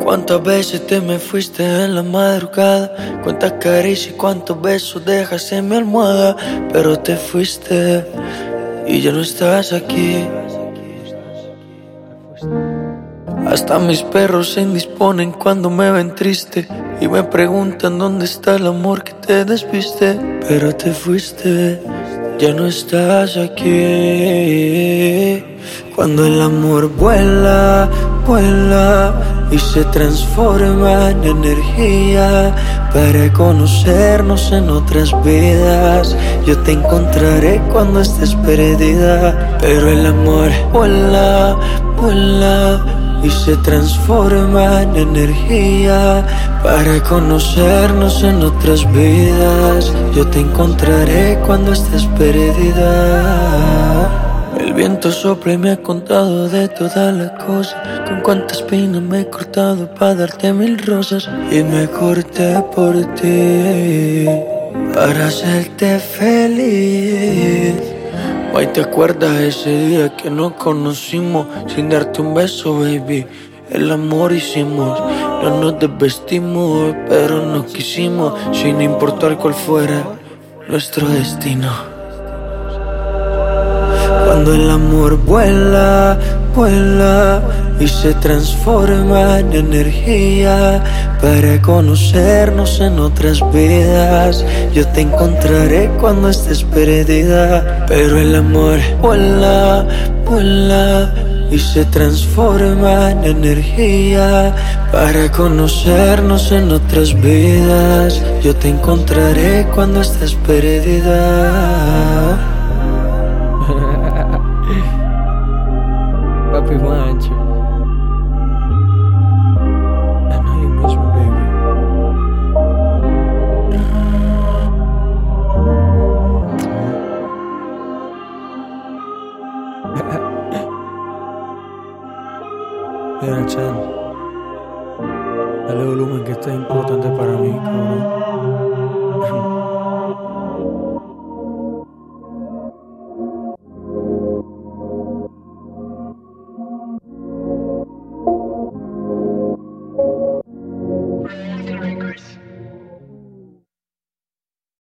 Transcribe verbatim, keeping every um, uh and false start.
¿Cuántas veces te me fuiste en la madrugada? ¿Cuántas caricias y cuántos besos dejas en mi almohada? Pero te fuiste y ya no estás aquí. Hasta mis perros se indisponen cuando me ven triste y me preguntan dónde está el amor que te despiste. Pero te fuiste, ya no estás aquí. Cuando el amor vuela, vuela y se transforma en energía para conocernos en otras vidas. Yo te encontraré cuando estés perdida. Pero el amor vuela, vuela y se transforma en energía para conocernos en otras vidas. Yo te encontraré cuando estés perdida. El viento sopla y me ha contado de todas las cosas, con cuántas espinas me he cortado para darte mil rosas. Y me corté por ti para hacerte feliz. Ay, ¿te acuerdas ese día que nos conocimos? Sin darte un beso, baby, el amor hicimos. No nos desvestimos, pero nos quisimos, sin importar cuál fuera nuestro destino. Cuando el amor vuela, vuela y se transforma en energía para conocernos en otras vidas. Yo te encontraré cuando estés perdida. Pero el amor vuela, vuela y se transforma en energía para conocernos en otras vidas. Yo te encontraré cuando estés perdida. Papi Juancho. I know you miss me, baby. Mira, Chan, dale volumen que esto es importante para mí, cabrón.